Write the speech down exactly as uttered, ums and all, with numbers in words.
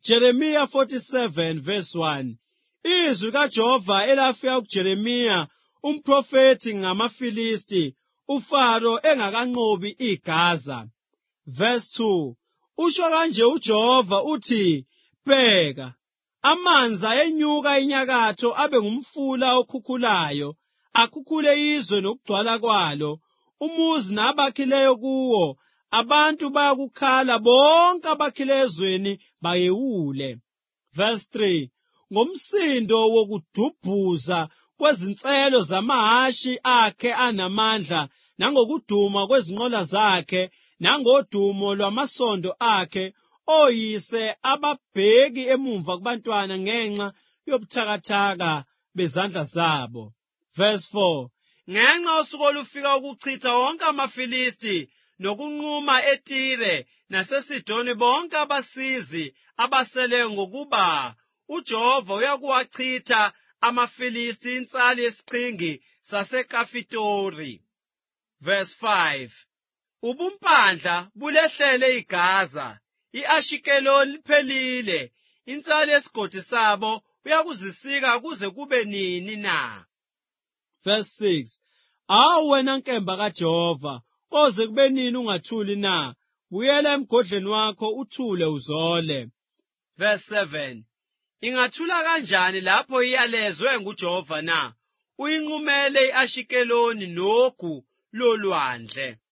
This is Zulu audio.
Jeremiah forty-seven verse one. Izwi kaJehova elafika kuJeremiya umprofeti ngamaFilisti uFaro engakanqobi iGaza. Verse two. Usho kanje uJehova uthi, bheka, amanzi ayenyuka enyakatho abe ngumfula okhukhulayo, akhukhule izwe nokugcwala kwalo, umuzi nabakhileyo kuwo, abantu bayakukhala bonke abakhile ezweni bayewule. Verse three. Ngomsindo wokudubhuza kwezinselo zamahashi akhe anamandla, nangokuduma kwezinqola zakhe, nangodumo lwamasondo akhe, oyise ababheki emumva kubantwana ngenxa yobuthakathaka bezandla zabo. Verse four. Ngenxa yosuku olufika ukuchitha wonke amaFilisti nokunquma eTire naseSidoni bonke abasizi abasele, ngokuba uJehova uyakuwachitha amaFilisti insali yesiqhingi saseKafitori. Verse five. Ubumpandla bulehlele iGaza, i-Ashikeloni liphelile, insali yesigodi sabo uyakuzisika kuze kube nini na? Verse six. Awu wena nkemba kaJehova, koze kube nini ungathuli na? Buyela emgodleni wakho uthule uzole. Verse seven. Ingathula kanjani lapho iyalezwe nguJehova na? Uyinqumele i-Ashikeloni nogu lolwandle.